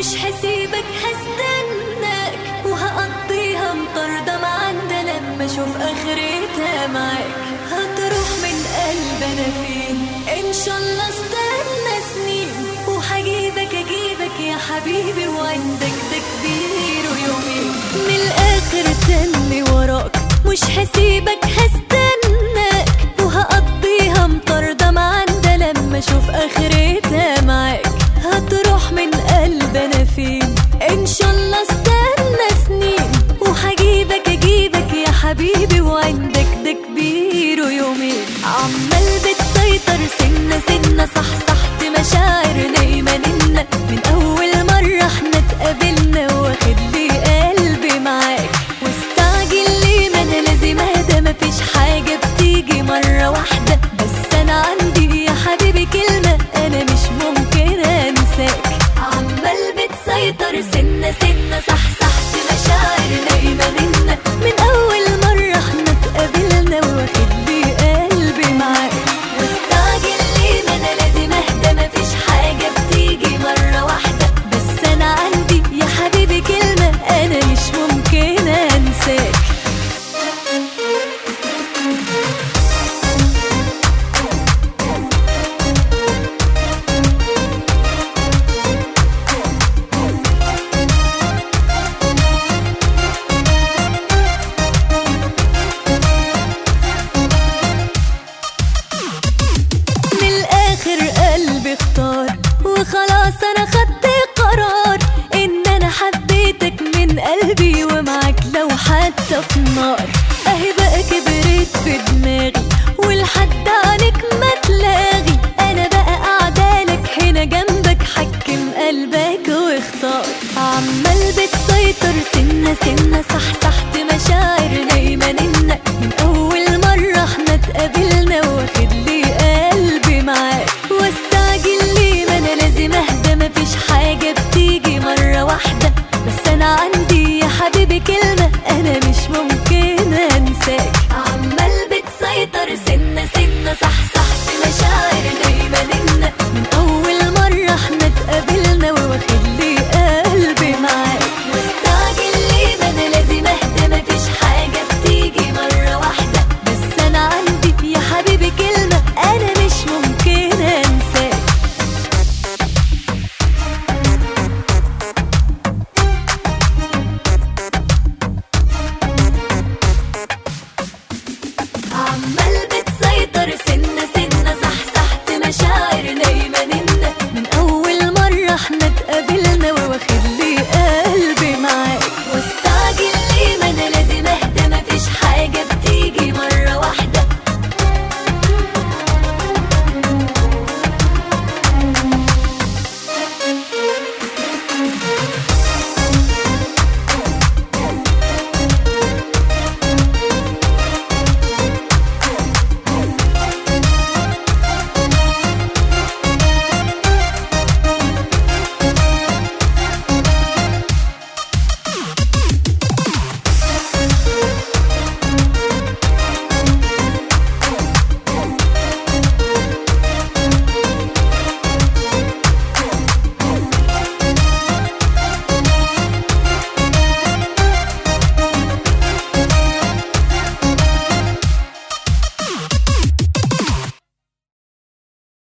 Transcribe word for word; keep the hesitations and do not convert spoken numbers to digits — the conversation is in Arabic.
مش هسيبك هستناك، وهقضيها مطاردة معانا لما اشوف اخرتها معاك. هتروح من قلب انا فين ان شاء الله استنى سنين، وهجيبك اجيبك يا حبيبي وعندك ده كبير ويومين. من الاخر تاني وراك مش هسيبك هستناك، وهقضيها مطاردة معانا لما اشوف اخرتها معاك. هتروح من قلب انا فين ان شاء الله استنى سنين، وهجيبك اجيبك يا حبيبي وعندك ده كبير ويومين. عمال بتسيطر سنة سنة صح